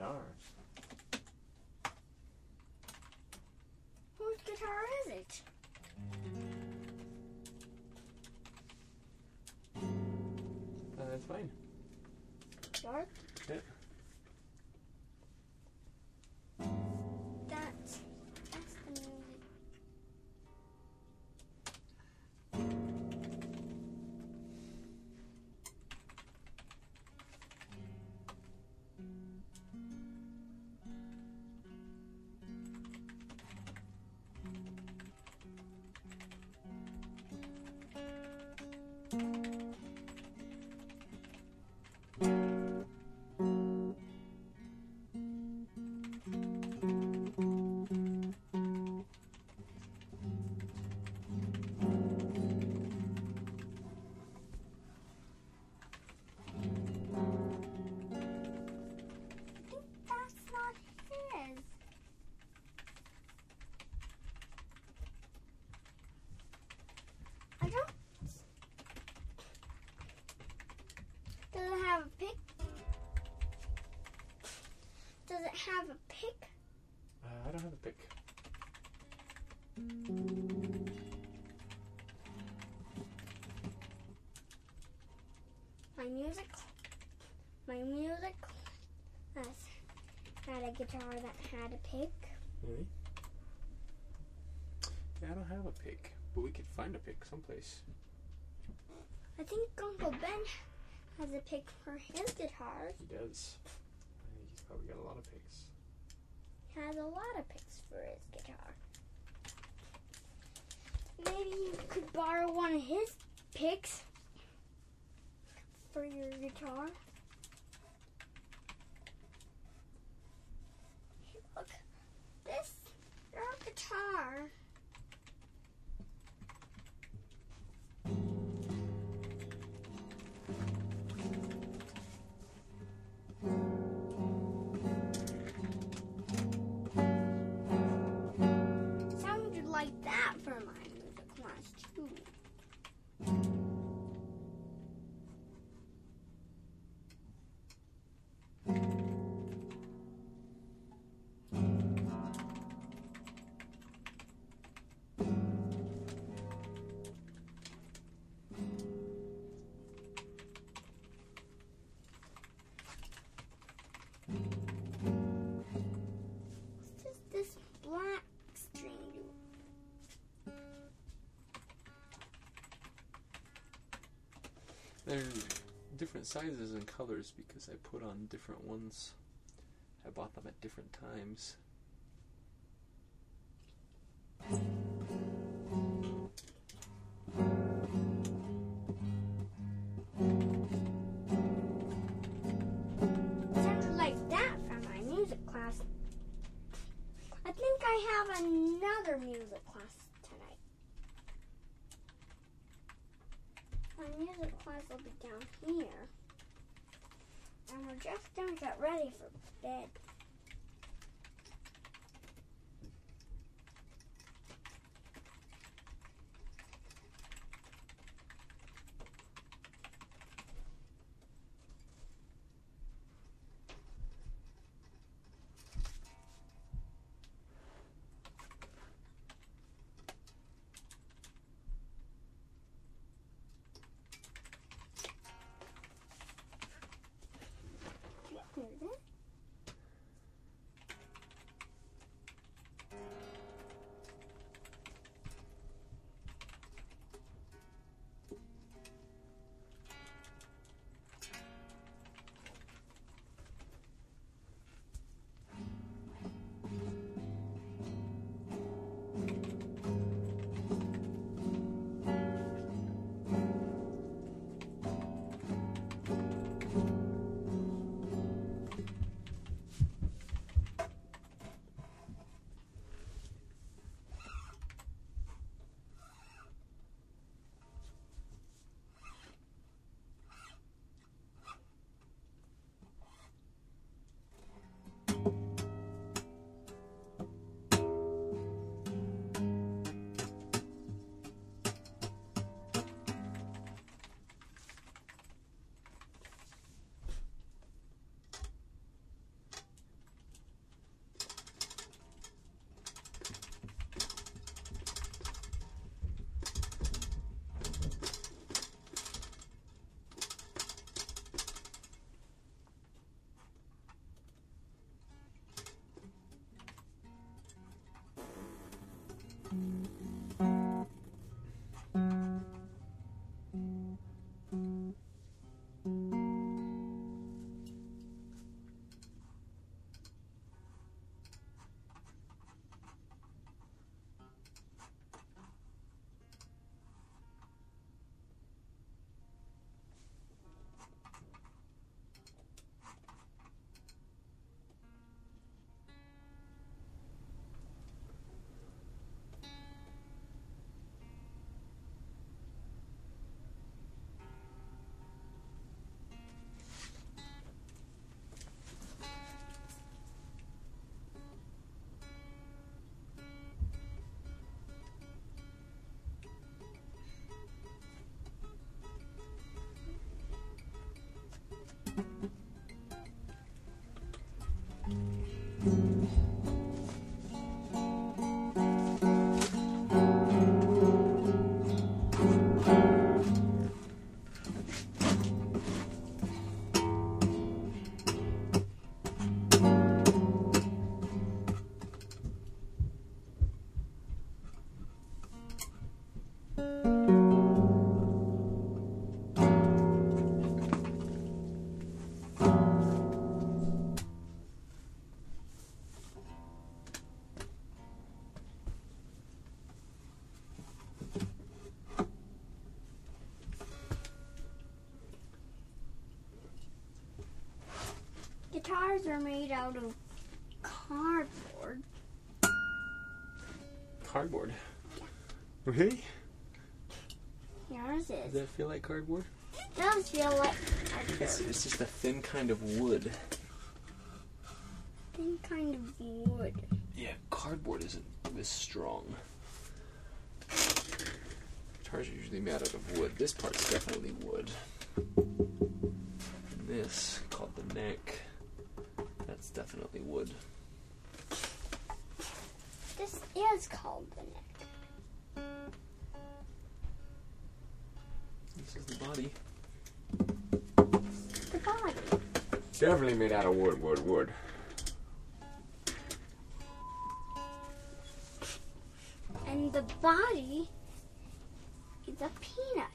guitar. Whose guitar is it? That's fine. Dark? Yeah. That's the music. That's not his. I don't. Does it have a pick? Does it have a pick? I don't have a pick. My music class had a guitar that had a pick. Really? Yeah, I don't have a pick, but we could find a pick someplace. I think Uncle Ben has a pick for his guitar. He does. I think he's probably got a lot of picks. He has a lot of picks for his guitar. Maybe you could borrow one of his picks for your guitar. Look, this your guitar. Sounded like that for my music class too. What's this black string do? They're different sizes and colors because I put on different ones. I bought them at different times. Sounded like that from my music class. I think I have another music class tonight. My music class will be down here. And we're just going to get ready for bed. Hear that? Guitars are made out of cardboard. Cardboard? Really? Yours Does is. that feel like cardboard? It does feel like cardboard. It's just a thin kind of wood. Thin kind of wood. Yeah, cardboard isn't this strong. Guitars are usually made out of wood. This part's definitely wood. And this, called the neck, that's definitely wood. This is called the neck. This is the body. The body. Definitely made out of wood. And the body is a peanut.